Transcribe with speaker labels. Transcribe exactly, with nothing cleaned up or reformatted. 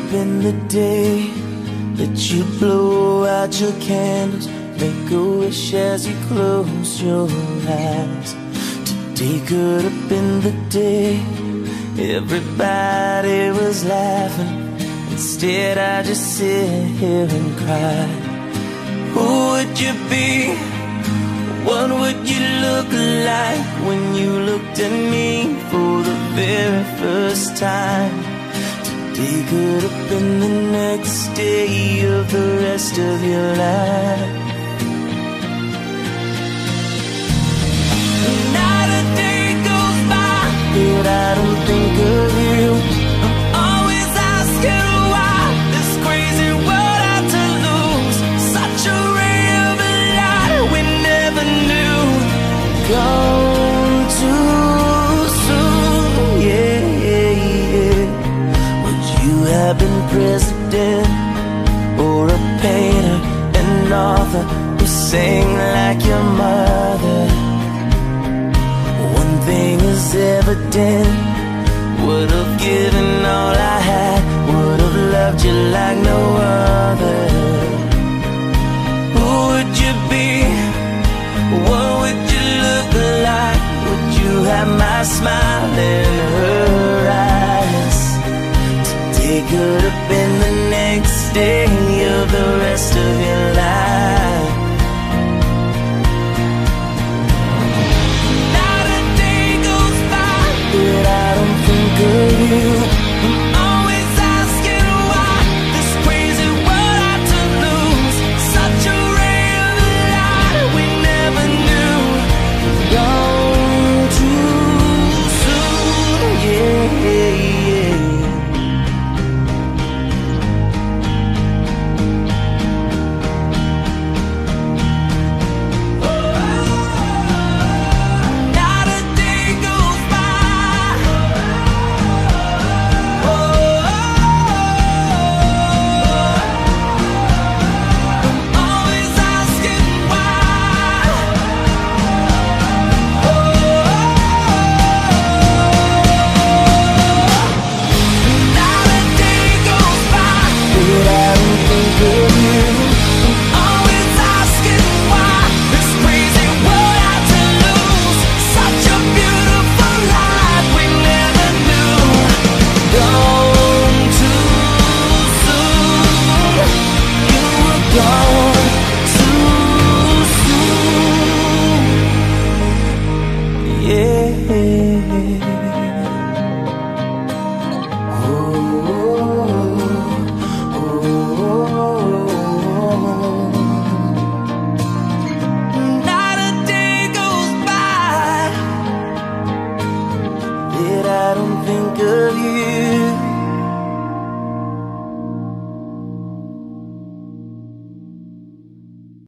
Speaker 1: up in the day that you blow out your candles, make a wish as you close your eyes. Today could have been the day everybody was laughing. Instead I just sit here and cry. Who would you be? What would you look like when you looked at me for the very first time? Today could have been the next day of the rest of your life. Not a day goes by that I don't think of you. I'm always asking why this crazy world had to lose such a ray of light we never knew. Gone too soon, yeah, yeah, yeah. Would you have been president or a painter, an author who sang like your mother? One thing is evident, would have given all I had, would have loved you like no other. Who would you be? What would you look like? Would you have my smile in her eyes? Today could have been the next day of the rest of your life. Not a day goes by that I don't think of you. I'm always asking why this crazy world had to lose such a ray of light we never knew. Gone too soon, yeah, yeah, yeah. Not a day goes by. I'm always asking why. Not a day goes by that I don't think of you. I'm always asking why this crazy world had to lose such a beautiful life we never knew. Gone too soon. You were gone too soon. Yeah. Not a day goes by that I don't think of you.